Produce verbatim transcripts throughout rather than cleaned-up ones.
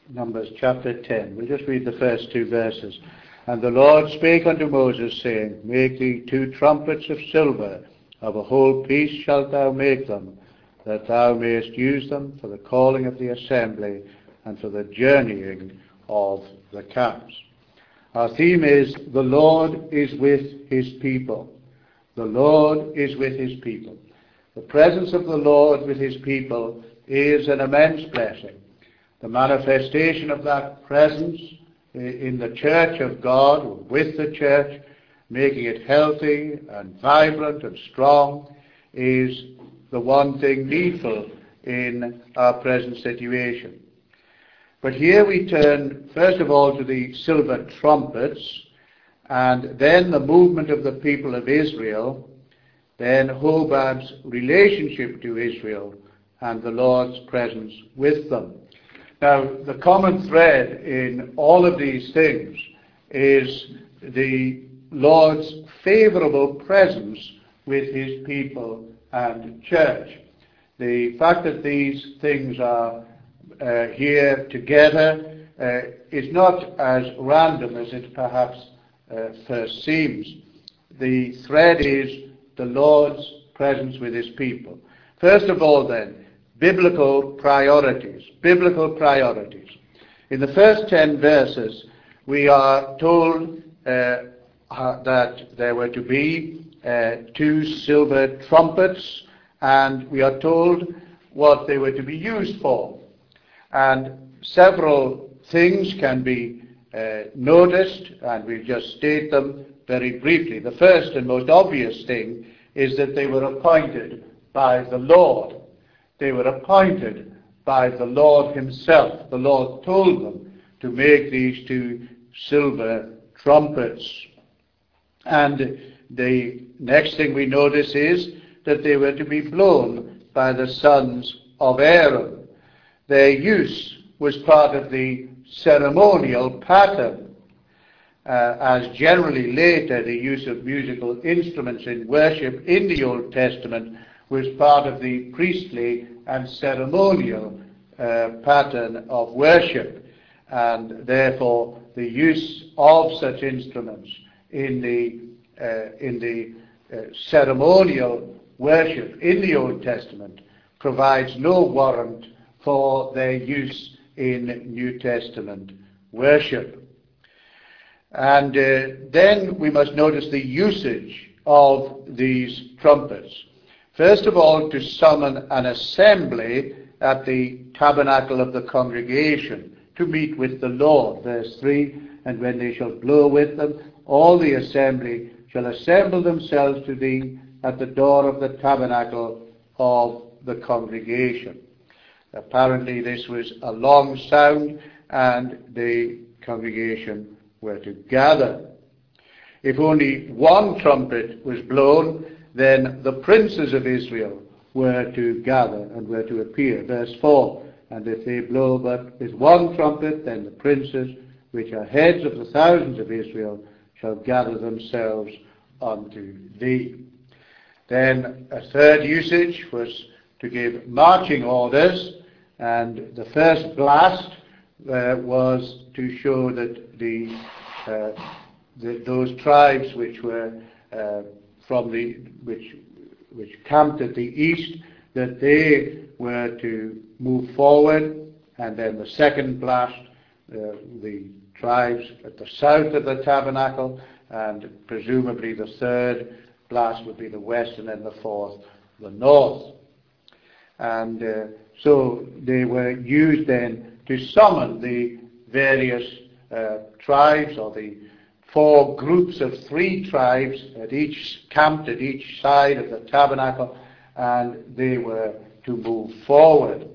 Numbers chapter ten. We'll just read the first two verses. And the Lord spake unto Moses, saying, Make thee two trumpets of silver, of a whole piece shalt thou make them, that thou mayest use them for the calling of the assembly and for the journeying of the camps. Our theme is, the Lord is with his people. The Lord is with his people. The presence of the Lord with his people is an immense blessing. The manifestation of that presence in the church of God, with the church, making it healthy and vibrant and strong, is the one thing needful in our present situation. But here we turn first of all to the silver trumpets, and then the movement of the people of Israel, then Hobab's relationship to Israel, and the Lord's presence with them. Now, the common thread in all of these things is the Lord's favourable presence with his people and church. The fact that these things are uh, here together uh, is not as random as it perhaps uh, first seems. The thread is the Lord's presence with his people. First of all, then, biblical priorities. Biblical priorities. In the first ten verses, we are told uh, uh, that there were to be uh, two silver trumpets, and we are told what they were to be used for. And several things can be uh, noticed, and we'll just state them very briefly. The first and most obvious thing is that they were appointed by the Lord. They were appointed by the Lord himself. The Lord told them to make these two silver trumpets. And the next thing we notice is that they were to be blown by the sons of Aaron. Their use was part of the ceremonial pattern, uh, as generally later the use of musical instruments in worship in the Old Testament was part of the priestly and ceremonial uh, pattern of worship, and therefore the use of such instruments in the uh, in the uh, ceremonial worship in the Old Testament provides no warrant for their use in New Testament worship. And uh, then we must notice the usage of these trumpets. First of all, to summon an assembly at the tabernacle of the congregation to meet with the Lord. Verse three, and when they shall blow with them, all the assembly shall assemble themselves to thee at the door of the tabernacle of the congregation. Apparently this was a long sound, and the congregation were to gather. If only one trumpet was blown, then the princes of Israel were to gather and were to appear. Verse four, and if they blow but with one trumpet, then the princes, which are heads of the thousands of Israel, shall gather themselves unto thee. Then a third usage was to give marching orders, and the first blast uh, was to show that the, uh, the those tribes which were uh, from the which which camped at the east, that they were to move forward, and then the second blast, uh, the tribes at the south of the tabernacle, and presumably the third blast would be the west, and then the fourth the north. And uh, so they were used then to summon the various uh, tribes, or the four groups of three tribes at each camped at each side of the tabernacle, and they were to move forward.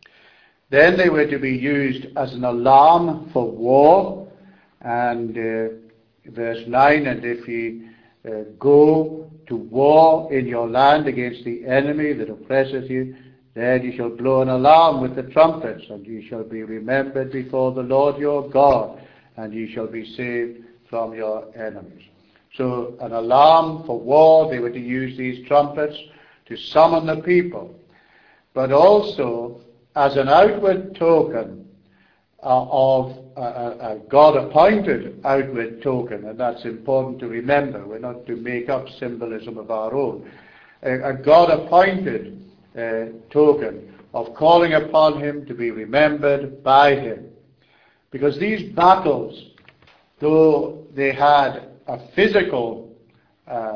Then they were to be used as an alarm for war, and uh, verse nine, and if ye uh, go to war in your land against the enemy that oppresseth you, then ye shall blow an alarm with the trumpets, and ye shall be remembered before the Lord your God, and ye shall be saved from your enemies. So an alarm for war, they were to use these trumpets to summon the people, but also as an outward token uh, of a, a God-appointed outward token, and that's important to remember. We're not to make up symbolism of our own. A, a God-appointed uh, token of calling upon him to be remembered by him. Because these battles, though they had a physical uh,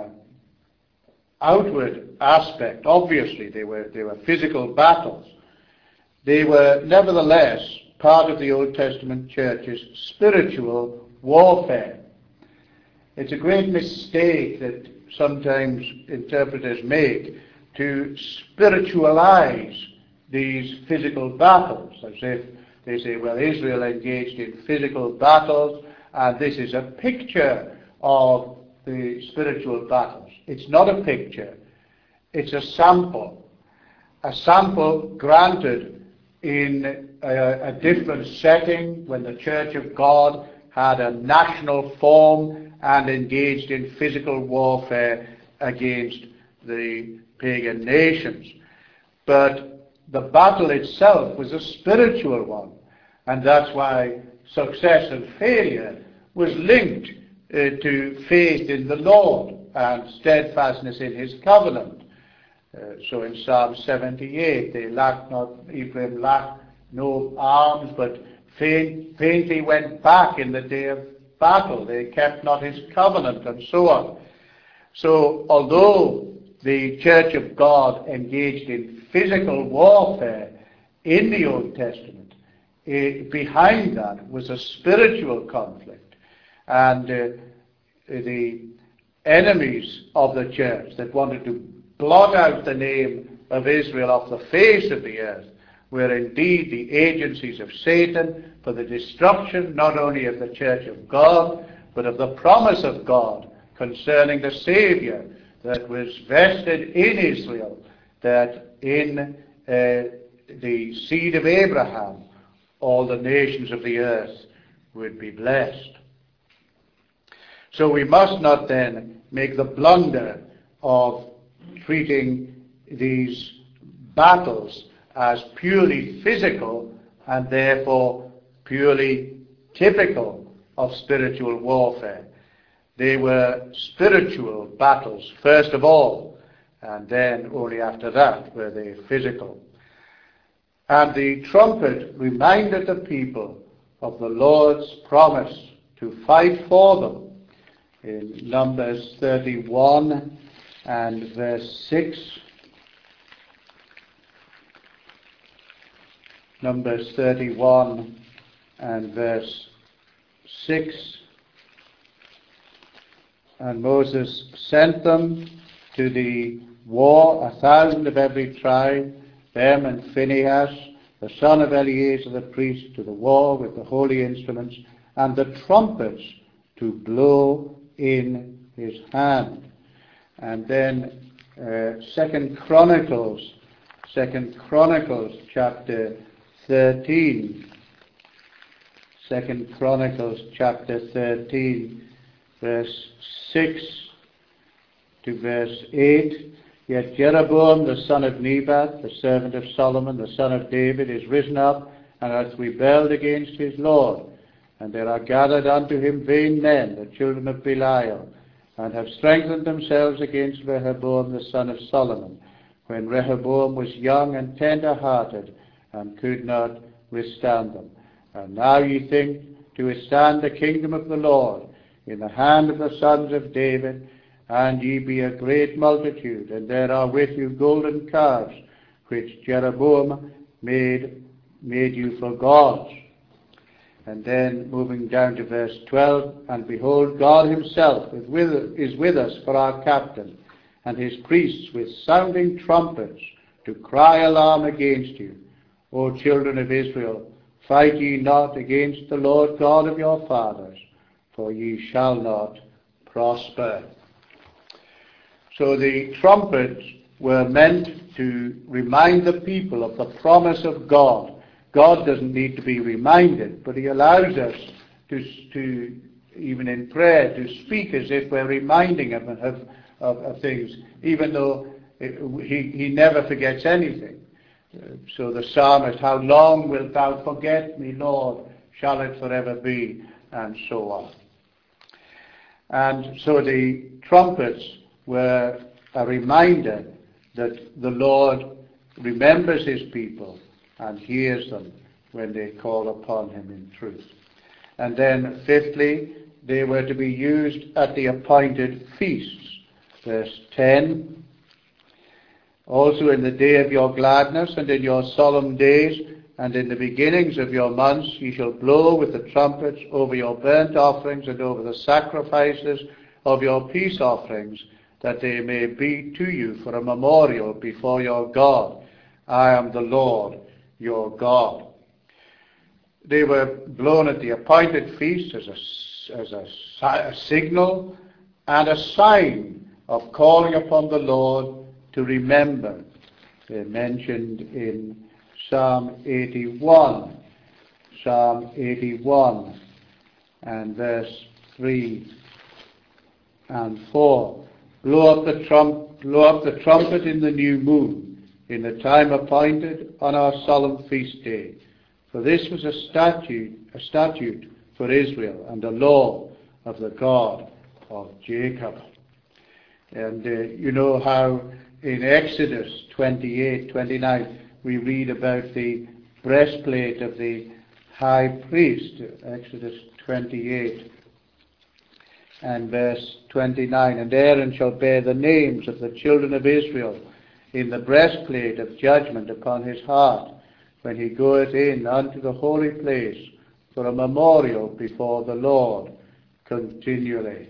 outward aspect, obviously they were, they were physical battles, they were nevertheless part of the Old Testament church's spiritual warfare. It's a great mistake that sometimes interpreters make to spiritualize these physical battles, as if they say, well, Israel engaged in physical battles, and this is a picture of the spiritual battles. It's not a picture. It's a sample. A sample granted in a, a different setting when the Church of God had a national form and engaged in physical warfare against the pagan nations. But the battle itself was a spiritual one, and that's why success and failure was linked uh, to faith in the Lord and steadfastness in his covenant. Uh, so in Psalm seventy-eight, they lacked not, Ephraim lacked no arms, but faint, faintly went back in the day of battle. They kept not his covenant, and so on. So although the Church of God engaged in physical warfare in the Old Testament, it, behind that was a spiritual conflict. And uh, the enemies of the church that wanted to blot out the name of Israel off the face of the earth were indeed the agencies of Satan for the destruction not only of the Church of God, but of the promise of God concerning the Saviour that was vested in Israel, that in uh, the seed of Abraham all the nations of the earth would be blessed. So we must not then make the blunder of treating these battles as purely physical and therefore purely typical of spiritual warfare. They were spiritual battles first of all, and then only after that were they physical. And the trumpet reminded the people of the Lord's promise to fight for them in Numbers thirty-one and verse six. Numbers thirty-one and verse six. And Moses sent them to the war, a thousand of every tribe, them and Phinehas, the son of Eleazar the priest, to the war with the holy instruments, and the trumpets to blow in his hand. And then uh, Second Chronicles, Second Chronicles chapter thirteen. Second Chronicles chapter thirteen, verse six to verse eight. Yet Jeroboam the son of Nebat, the servant of Solomon, the son of David, is risen up and hath rebelled against his Lord. And there are gathered unto him vain men, the children of Belial, and have strengthened themselves against Rehoboam the son of Solomon, when Rehoboam was young and tender-hearted, and could not withstand them. And now ye think to withstand the kingdom of the Lord in the hand of the sons of David, and ye be a great multitude, and there are with you golden calves, which Jeroboam made, made you for gods. And then moving down to verse twelve, and behold, God himself is with, is with us for our captain, and his priests with sounding trumpets to cry alarm against you. O children of Israel, fight ye not against the Lord God of your fathers, for ye shall not prosper. So the trumpets were meant to remind the people of the promise of God. God doesn't need to be reminded, but he allows us to, to even in prayer, to speak as if we're reminding him of, of, of things, even though it, he, he never forgets anything. So the psalmist, how long wilt thou forget me, Lord? Shall it forever be? And so on. And so the trumpets were a reminder that the Lord remembers his people and hears them when they call upon him in truth. And then fifthly, they were to be used at the appointed feasts. Verse ten, also in the day of your gladness and in your solemn days and in the beginnings of your months ye shall blow with the trumpets over your burnt offerings and over the sacrifices of your peace offerings, that they may be to you for a memorial before your God. I am the Lord your God. They were blown at the appointed feast as a, as a, a signal and a sign of calling upon the Lord to remember. They're mentioned in Psalm eighty-one. Psalm eighty-one and verse three and four. Blow up the trump, blow up the trumpet in the new moon, in the time appointed on our solemn feast day. For this was a statute, a statute for Israel, and a law of the God of Jacob. And uh, you know how in Exodus twenty-eight, twenty-nine, we read about the breastplate of the high priest. Exodus twenty-eight and verse twenty-nine. And Aaron shall bear the names of the children of Israel in the breastplate of judgment upon his heart, when he goeth in unto the holy place, for a memorial before the Lord continually.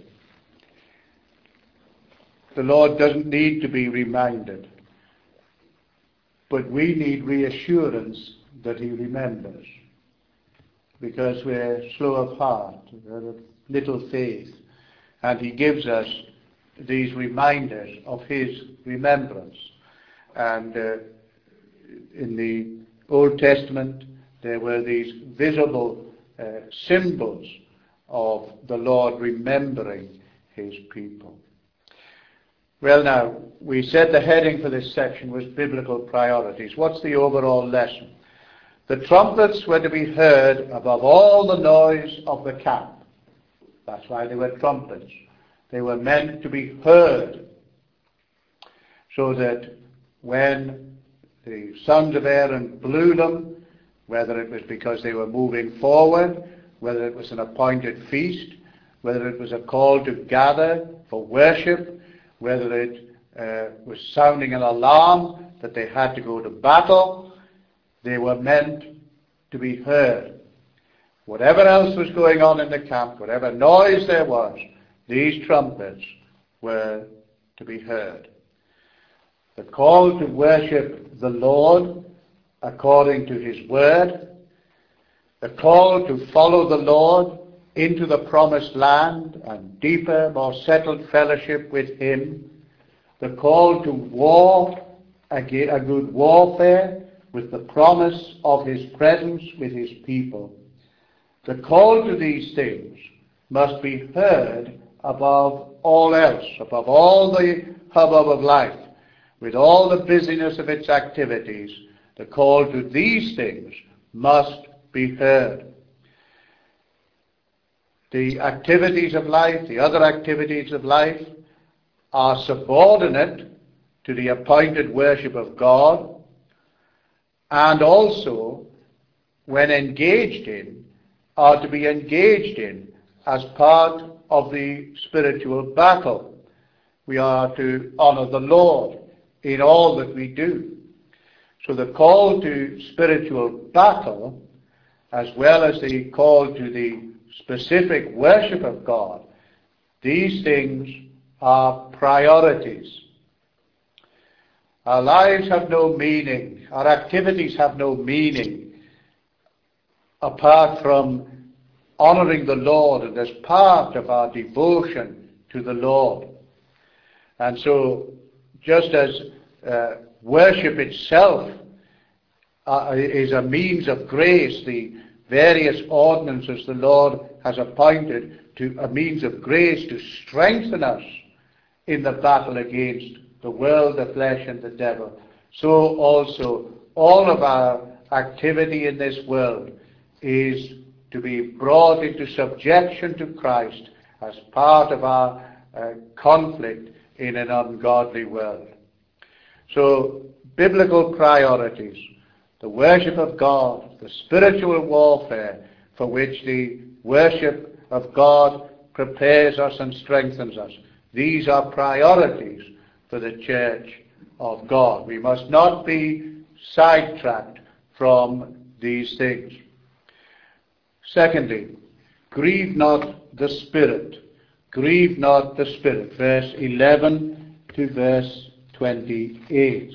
The Lord doesn't need to be reminded, but we need reassurance that he remembers, because we're slow of heart, we're of little faith, and he gives us these reminders of his remembrance. And uh, in the Old Testament, there were these visible uh, symbols of the Lord remembering his people. Well, now, we said the heading for this section was biblical priorities. What's the overall lesson? The trumpets were to be heard above all the noise of the camp. That's why they were trumpets. They were meant to be heard, so that when the sons of Aaron blew them, whether it was because they were moving forward, whether it was an appointed feast, whether it was a call to gather for worship, whether it uh, was sounding an alarm that they had to go to battle, they were meant to be heard. Whatever else was going on in the camp, whatever noise there was, these trumpets were to be heard. The call to worship the Lord according to his word, the call to follow the Lord into the promised land and deeper, more settled fellowship with him, the call to war, a good warfare with the promise of his presence with his people. The call to these things must be heard above all else, above all the hubbub of life, with all the busyness of its activities. The call to these things must be heard. The activities of life, the other activities of life, are subordinate to the appointed worship of God, and also, when engaged in, are to be engaged in as part of the spiritual battle. We are to honor the Lord in all that we do. So the call to spiritual battle, as well as the call to the specific worship of God, these things are priorities. Our lives have no meaning, our activities have no meaning apart from honoring the Lord and as part of our devotion to the Lord. And so, just as uh, worship itself uh, is a means of grace, the various ordinances the Lord has appointed to a means of grace to strengthen us in the battle against the world, the flesh, and the devil, so also all of our activity in this world is to be brought into subjection to Christ as part of our uh, conflict in an ungodly world. So, biblical priorities, the worship of God, the spiritual warfare for which the worship of God prepares us and strengthens us. These are priorities for the church of God. We must not be sidetracked from these things. Secondly, grieve not the Spirit. Grieve not the Spirit. Verse eleven to verse twenty-eight.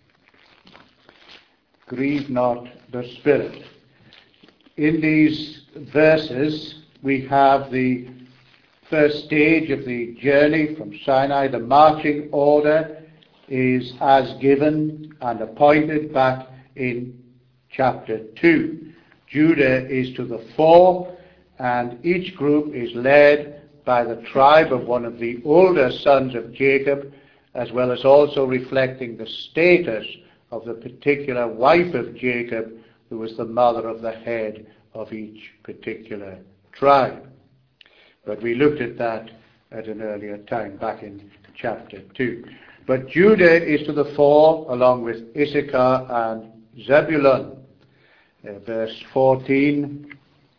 Grieve not the Spirit. In these verses, we have the first stage of the journey from Sinai. The marching order is as given and appointed back in chapter two. Judah is to the fore, and each group is led by the tribe of one of the older sons of Jacob, as well as also reflecting the status of the particular wife of Jacob, who was the mother of the head of each particular tribe. But we looked at that at an earlier time, back in chapter two. But Judah is to the fore, along with Issachar and Zebulun. Uh, verse fourteen.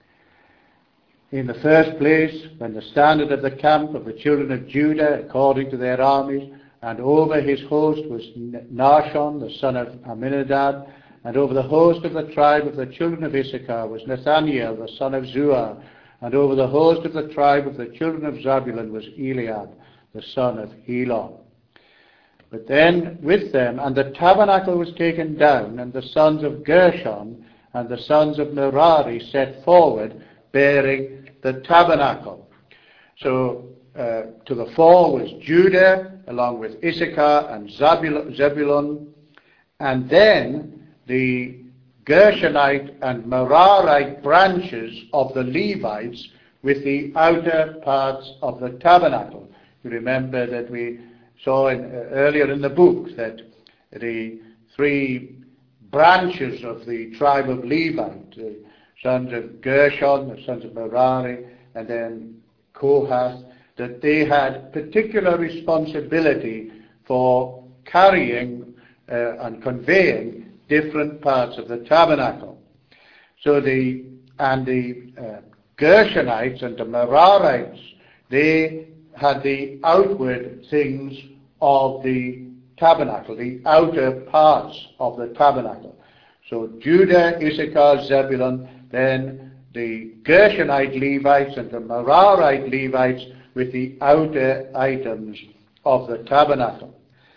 In the first place, when the standard of the camp of the children of Judah, according to their armies, and over his host was Nahshon, the son of Amminadab, and over the host of the tribe of the children of Issachar was Nathaniel, the son of Zuar, and over the host of the tribe of the children of Zebulun was Eliab, the son of Helon. But then with them, and the tabernacle was taken down, and the sons of Gershon and the sons of Merari set forward, bearing the tabernacle. So uh, to the fore was Judah, along with Issachar and Zebulun, and then the Gershonite and Merarite branches of the Levites with the outer parts of the tabernacle. You remember that we saw in, uh, earlier in the book that the three branches of the tribe of Levite, the sons of Gershon, the sons of Merari, and then Kohath, that they had particular responsibility for carrying uh, and conveying different parts of the tabernacle. So the and the uh, Gershonites and the Merarites, they had the outward things of the tabernacle, the outer parts of the tabernacle. So Judah, Issachar, Zebulun, then the Gershonite Levites and the Merarite Levites with the outer items of the tabernacle.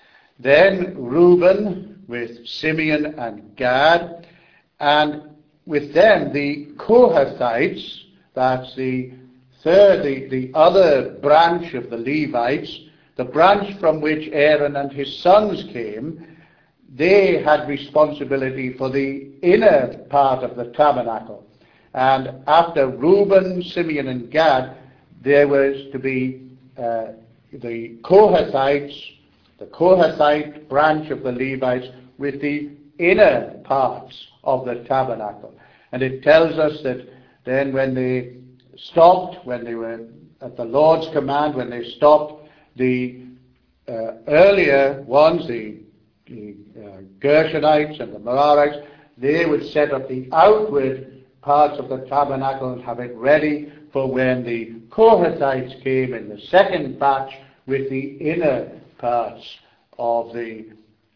Then Reuben with Simeon and Gad, and with them the Kohathites, that's the third, the, the other branch of the Levites, the branch from which Aaron and his sons came. They had responsibility for the inner part of the tabernacle. And after Reuben, Simeon and Gad, there was to be uh, the Kohathites, the Kohathite branch of the Levites with the inner parts of the tabernacle. And it tells us that then when they stopped, when they were at the Lord's command, when they stopped, the uh, earlier ones, the, the uh, Gershonites and the Merarites, they would set up the outward parts of the tabernacle and have it ready for when the Kohathites came in the second batch with the inner parts of the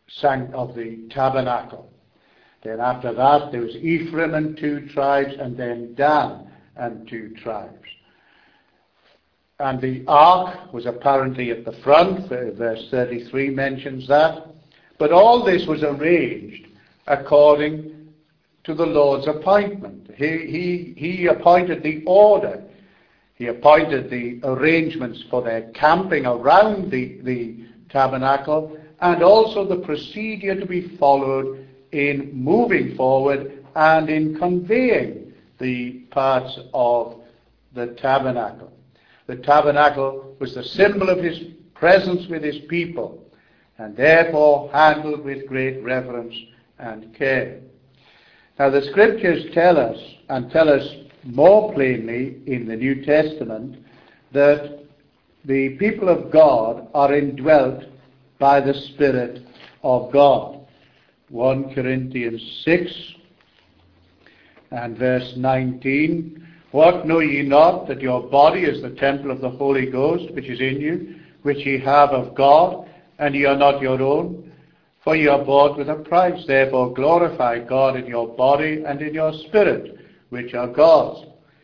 of the tabernacle. Then after that there was Ephraim and two tribes, and then Dan and two tribes. And the ark was apparently at the front, verse thirty-three mentions that. But all this was arranged according to the Lord's appointment. He, he, he appointed the order. He appointed the arrangements for their camping around the, the tabernacle, and also the procedure to be followed in moving forward and in conveying the parts of the tabernacle. The tabernacle was the symbol of his presence with his people, and therefore handled with great reverence and care. Now the Scriptures tell us, and tell us more plainly in the New Testament, that the people of God are indwelt by the Spirit of God. First Corinthians six and verse nineteen, what know ye not, that your body is the temple of the Holy Ghost, which is in you, which ye have of God, and ye are not your own? For ye are bought with a price. Therefore glorify God in your body and in your spirit, which are God's.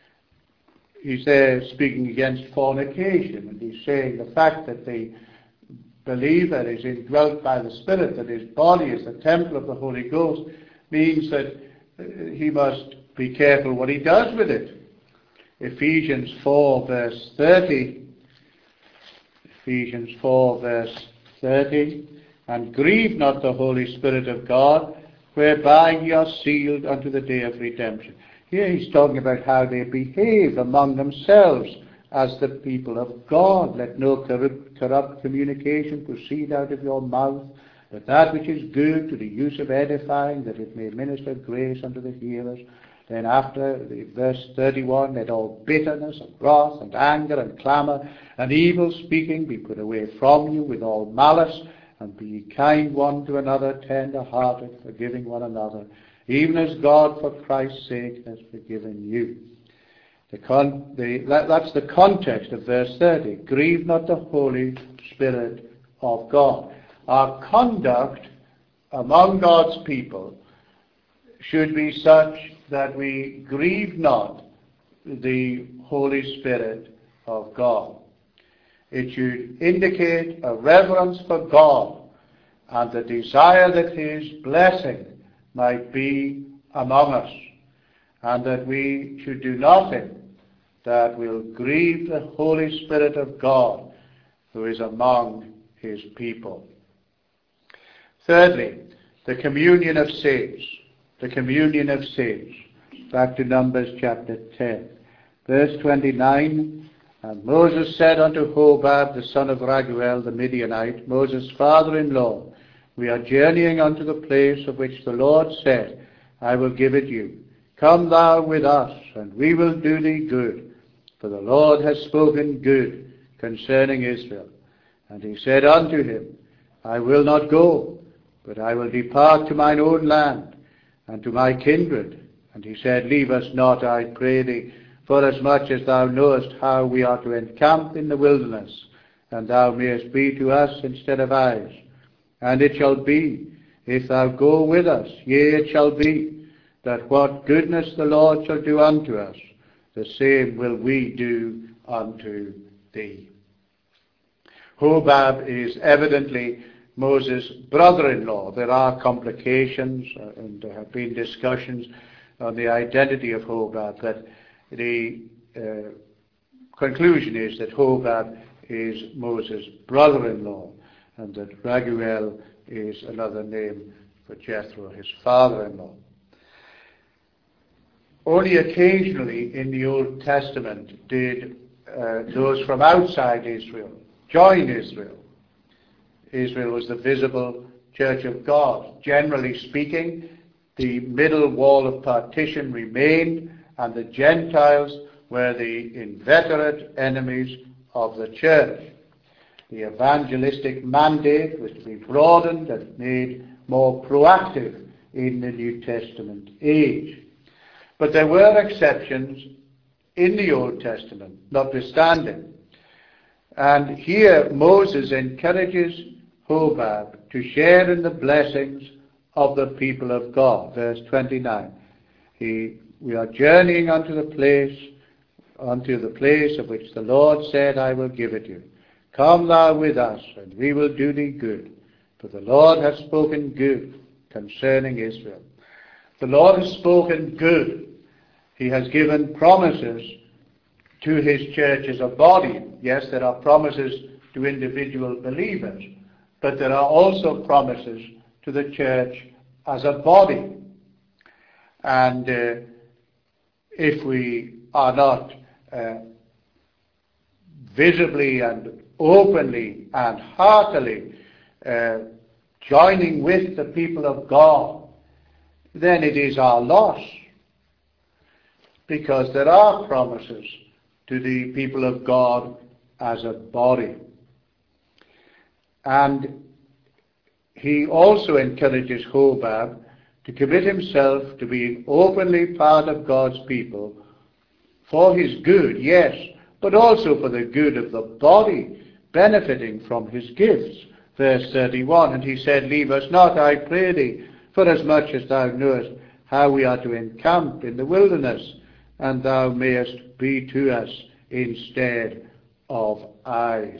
He's there speaking against fornication, and he's saying the fact that the believer is indwelt by the Spirit, that his body is the temple of the Holy Ghost, means that he must be careful what he does with it. Ephesians four verse thirty. Ephesians four verse thirty. And grieve not the Holy Spirit of God, whereby ye are sealed unto the day of redemption. Here he's talking about how they behave among themselves as the people of God. Let no corrupt, corrupt communication proceed out of your mouth, but that which is good to the use of edifying, that it may minister grace unto the hearers. Then after the verse thirty-one, let all bitterness and wrath and anger and clamour and evil speaking be put away from you with all malice, and be ye kind one to another, tender-hearted, forgiving one another, even as God for Christ's sake has forgiven you. The con- the, that, that's the context of verse thirty. Grieve not the Holy Spirit of God. Our conduct among God's people should be such that we grieve not the Holy Spirit of God. It should indicate a reverence for God and the desire that His blessing might be among us, and that we should do nothing that will grieve the Holy Spirit of God who is among His people. Thirdly, the communion of saints. The communion of saints. Back to Numbers chapter ten. Verse twenty-nine, and Moses said unto Hobab, the son of Raguel, the Midianite, Moses' father-in-law, we are journeying unto the place of which the Lord said, I will give it you. Come thou with us, and we will do thee good. For the Lord has spoken good concerning Israel. And he said unto him, I will not go, but I will depart to mine own land, and to my kindred. And he said, leave us not, I pray thee, forasmuch as thou knowest how we are to encamp in the wilderness, and thou mayest be to us instead of eyes. And it shall be, if thou go with us, yea, it shall be, that what goodness the Lord shall do unto us, the same will we do unto thee. Hobab is evidently Moses' brother-in-law. There are complications, uh, and there have been discussions on the identity of Hobab, but the uh, conclusion is that Hobab is Moses' brother-in-law, and that Raguel is another name for Jethro, his father-in-law. Only occasionally in the Old Testament did uh, those from outside Israel join Israel. Israel was the visible church of God. Generally speaking, the middle wall of partition remained, and the Gentiles were the inveterate enemies of the church. The evangelistic mandate was to be broadened and made more proactive in the New Testament age. But there were exceptions in the Old Testament, notwithstanding. And here Moses encourages Hobab to share in the blessings of the people of God. Verse twenty-nine. He, we are journeying unto the place, unto the place of which the Lord said, I will give it you. Come thou with us, and we will do thee good. For the Lord hath spoken good concerning Israel. The Lord has spoken good. He has given promises to his church as a body. Yes, there are promises to individual believers, but there are also promises to the church as a body. And uh, if we are not uh, visibly and openly and heartily uh, joining with the people of God then it is our loss, because there are promises to the people of God as a body. And he also encourages Hobab to commit himself to being openly part of God's people for his good, yes, but also for the good of the body, benefiting from his gifts. Verse thirty-one, and he said, leave us not, I pray thee, for as much as thou knowest how we are to encamp in the wilderness, and thou mayest be to us instead of eyes.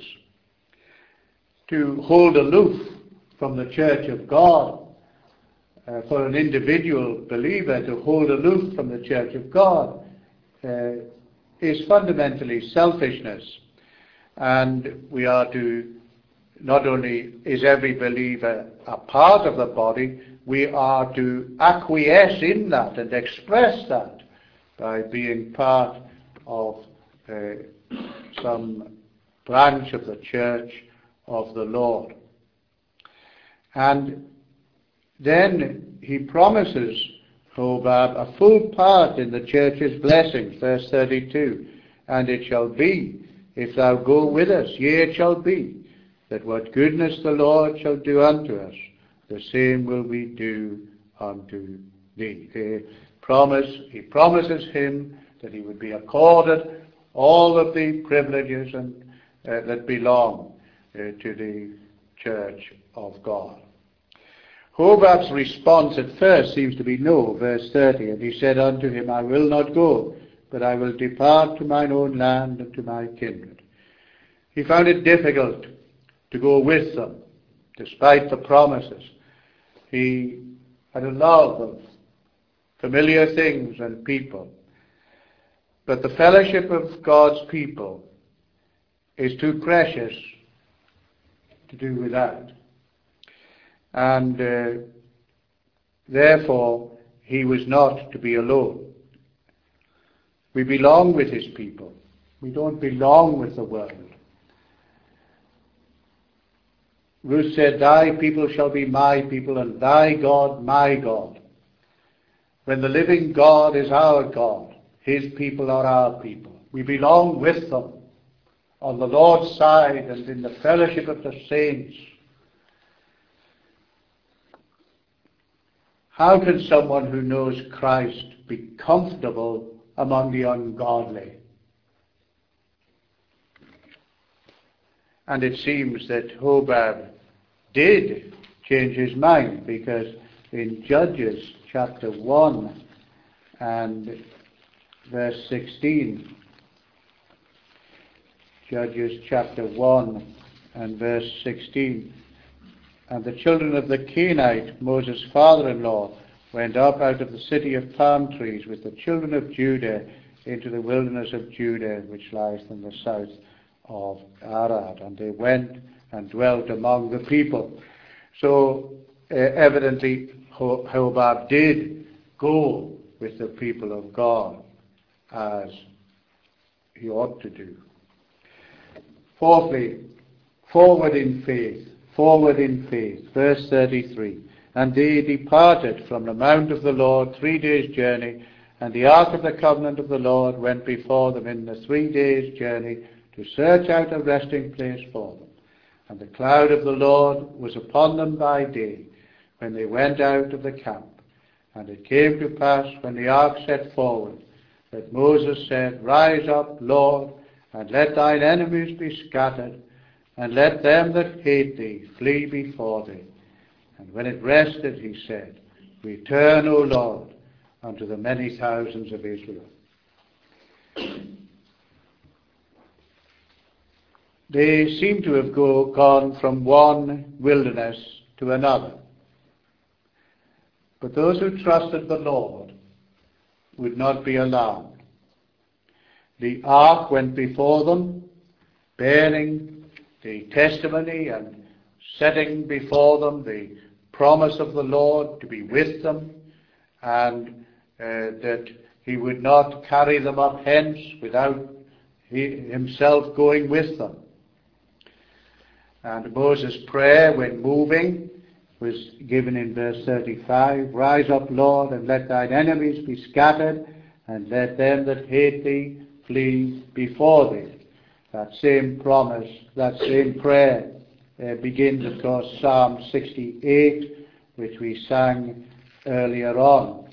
To hold aloof from the church of God, uh, for an individual believer to hold aloof from the church of God, uh, is fundamentally selfishness. And we are to, not only is every believer a part of the body, we are to acquiesce in that and express that by being part of uh, some branch of the church of the Lord. And then he promises Hobab a full part in the church's blessings, verse thirty-two, and it shall be, if thou go with us, yea, it shall be, that what goodness the Lord shall do unto us, the same will we do unto thee. They promise, he promises him that he would be accorded all of the privileges and uh, that belong uh, to the church of God. Hobab's response at first seems to be no, verse thirty, and he said unto him, I will not go, but I will depart to mine own land and to my kindred. He found it difficult to go with them, despite the promises. He had a love of familiar things and people. But the fellowship of God's people is too precious to do without. And uh, therefore, he was not to be alone. We belong with his people. We don't belong with the world. Ruth said, thy people shall be my people, and thy God my God. When the living God is our God, his people are our people. We belong with them on the Lord's side and in the fellowship of the saints. How can someone who knows Christ be comfortable among the ungodly? And it seems that Hobab did change his mind, because in Judges chapter one and verse sixteen, Judges chapter one and verse sixteen, and the children of the Kenite, Moses' father-in-law, went up out of the city of palm trees with the children of Judah into the wilderness of Judah, which lies in the south of Arad. And they went and dwelt among the people. So uh, evidently Hobab did go with the people of God as he ought to do. Fourthly, forward in faith. Forward in faith. Verse thirty-three. And they departed from the mount of the Lord three days' journey, and the ark of the covenant of the Lord went before them in the three days' journey to search out a resting place for them. And the cloud of the Lord was upon them by day, when they went out of the camp. And it came to pass, when the ark set forward, that Moses said, Rise up, Lord, and let thine enemies be scattered, and let them that hate thee flee before thee. And when it rested, he said, Return, O Lord, unto the many thousands of Israel. They seem to have go, gone from one wilderness to another. But those who trusted the Lord would not be alarmed. The ark went before them, bearing the testimony and setting before them the promise of the Lord to be with them, and uh, that he would not carry them up hence without he, himself going with them. And Moses' prayer when moving was given in verse thirty-five. Rise up, Lord, and let thine enemies be scattered, and let them that hate thee flee before thee. That same promise, that same prayer uh, begins, of course, Psalm sixty-eight, which we sang earlier on.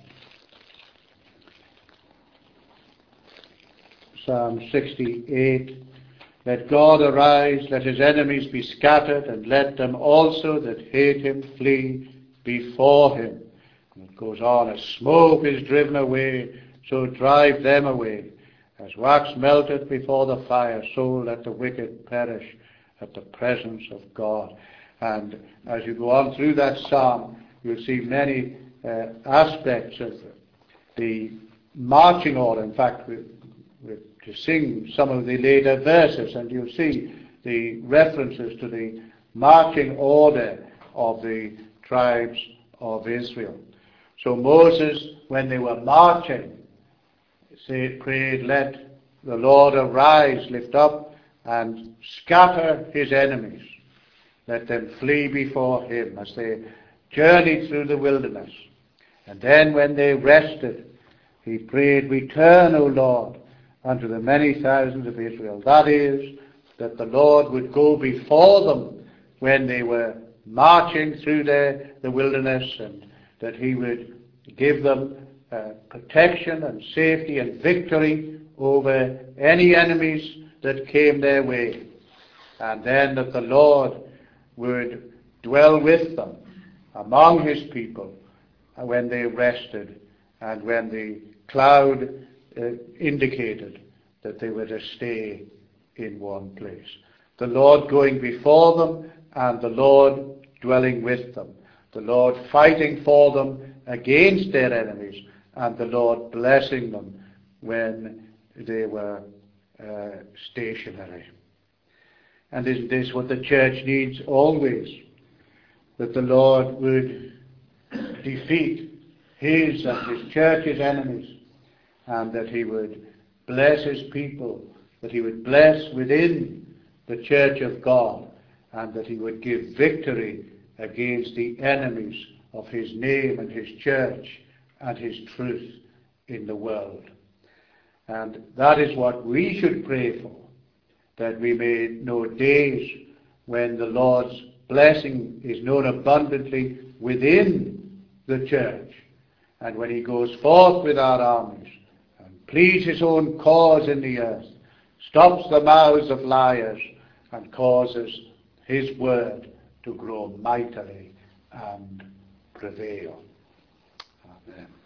Psalm sixty-eight. Let God arise, let his enemies be scattered, and let them also that hate him flee before him. And it goes on, as smoke is driven away, so drive them away. As wax melteth before the fire, so let the wicked perish at the presence of God. And as you go on through that psalm, you'll see many uh, aspects of the marching order. In fact, we, we to sing some of the later verses, and you'll see the references to the marching order of the tribes of Israel. So Moses, when they were marching, said, prayed, let the Lord arise, lift up, and scatter his enemies. Let them flee before him as they journeyed through the wilderness. And then when they rested, he prayed, return, O Lord, unto the many thousands of Israel. That is, that the Lord would go before them when they were marching through the, the wilderness, and that he would give them uh, protection and safety and victory over any enemies that came their way. And then that the Lord would dwell with them among his people when they rested, and when the cloud Uh, indicated that they were to stay in one place. The Lord going before them, and the Lord dwelling with them. The Lord fighting for them against their enemies, and the Lord blessing them when they were uh, stationary. And isn't this what the church needs always? That the Lord would defeat his and his church's enemies, and that he would bless his people, that he would bless within the church of God, and that he would give victory against the enemies of his name and his church and his truth in the world. And that is what we should pray for, that we may know days when the Lord's blessing is known abundantly within the church, and when he goes forth with our armies, pleads his own cause in the earth, stops the mouths of liars, and causes his word to grow mightily and prevail. Amen.